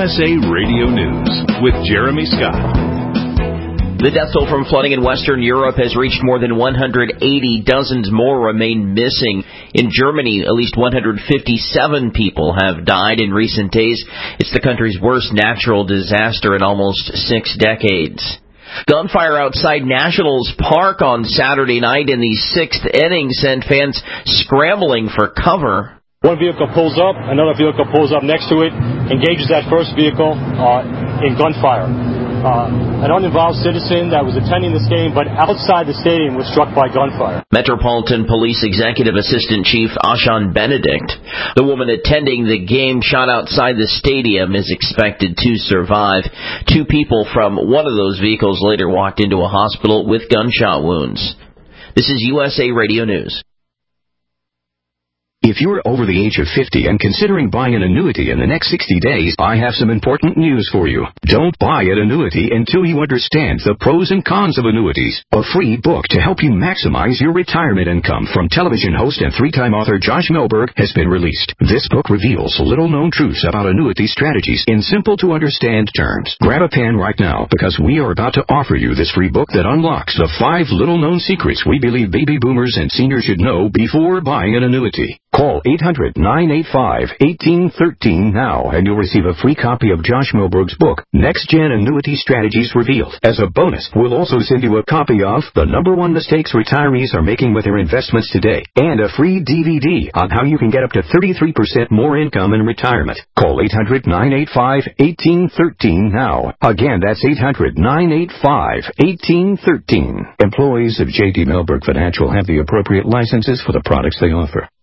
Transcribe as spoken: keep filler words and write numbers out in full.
S A Radio News with Jeremy Scott. The death toll from flooding in Western Europe has reached more than one hundred eighty. Dozens more remain missing. In Germany, at least one hundred fifty-seven people have died in recent days. It's the country's worst natural disaster in almost six decades. Gunfire outside Nationals Park on Saturday night in the sixth inning sent fans scrambling for cover. One vehicle pulls up, another vehicle pulls up next to it, engages that first vehicle uh, in gunfire. Uh, an uninvolved citizen that was attending this game, but outside the stadium, was struck by gunfire. Metropolitan Police Executive Assistant Chief Ashan Benedict. The woman attending the game shot outside the stadium is expected to survive. Two people from one of those vehicles later walked into a hospital with gunshot wounds. This is U S A Radio News. If you're over the age of fifty and considering buying an annuity in the next sixty days, I have some important news for you. Don't buy an annuity until you understand the pros and cons of annuities. A free book to help you maximize your retirement income from television host and three-time author Josh Melberg has been released. This book reveals little-known truths about annuity strategies in simple-to-understand terms. Grab a pen right now because we are about to offer you this free book that unlocks the five little-known secrets we believe baby boomers and seniors should know before buying an annuity. Call eight hundred, nine eight five, one eight one three now and you'll receive a free copy of Josh Melberg's book, Next Gen Annuity Strategies Revealed. As a bonus, we'll also send you a copy of The Number One Mistakes Retirees Are Making with Their Investments Today and a free D V D on how you can get up to thirty-three percent more income in retirement. Call eight hundred, nine eight five, one eight one three now. Again, that's eight hundred, nine eight five, one eight one three. Employees of J D Melberg Financial have the appropriate licenses for the products they offer.